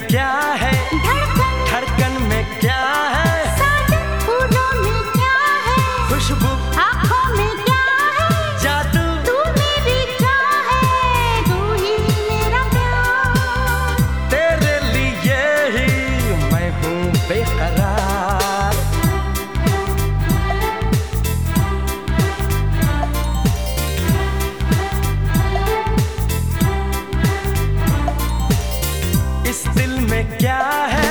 क्या है, धड़कन में क्या है, फूलों में क्या है, खुशबू आँखों में क्या है, जादू तू मेरी चाह है, तू ही मेरा प्यार। तेरे लिए ही मैं हूँ बेकरार। इस दिल में क्या है,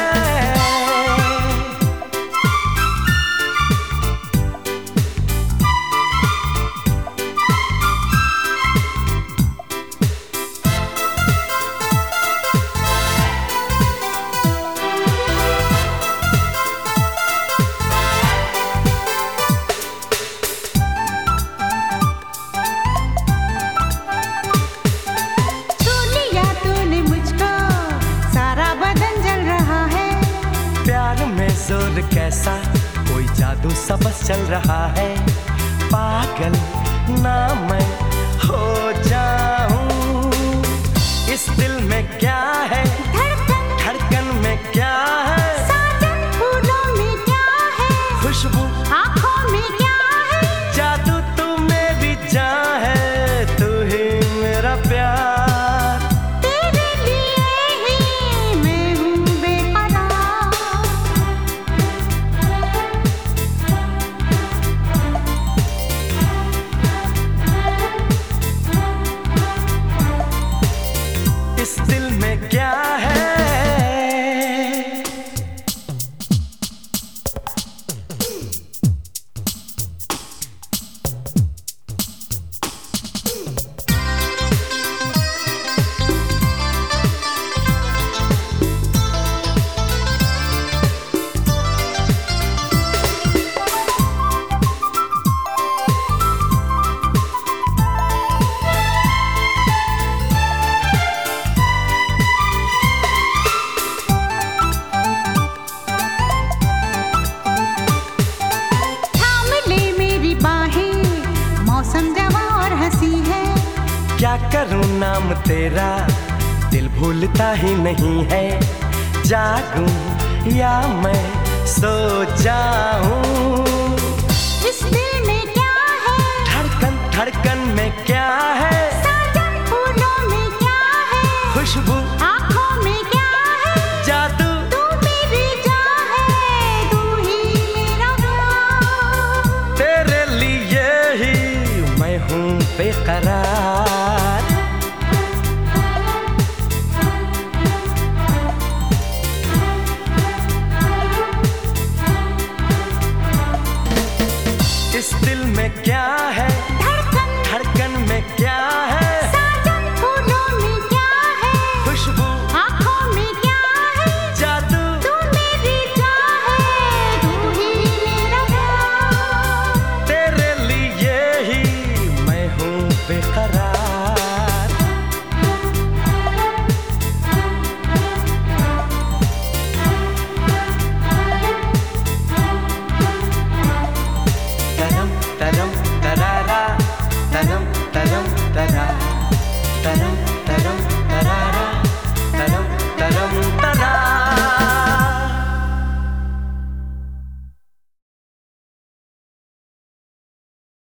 जोर कैसा, कोई जादू सा बस चल रहा है। पागल ना मैं हो जाऊं। इस दिल में क्या है, धड़कन में क्या है, फूलों में क्या है, खुशबू आँखों में क्या है, जादू तू मेरी जान है, तू ही मेरा प्यार। तेरे लिए ही मैं हूँ बेकरार। इस दिल में क्या है, क्या करूं नाम तेरा, दिल भूलता ही नहीं है। जागूं या मैं सो जाऊं। इस दिल में क्या है, धड़कन में क्या है, फूलों में क्या है, खुशबू आँखों में क्या है, जादू तू मेरी जान है, तू ही मेरा प्यार। तेरे लिए ही मैं हूँ बेकरार। इस दिल में क्या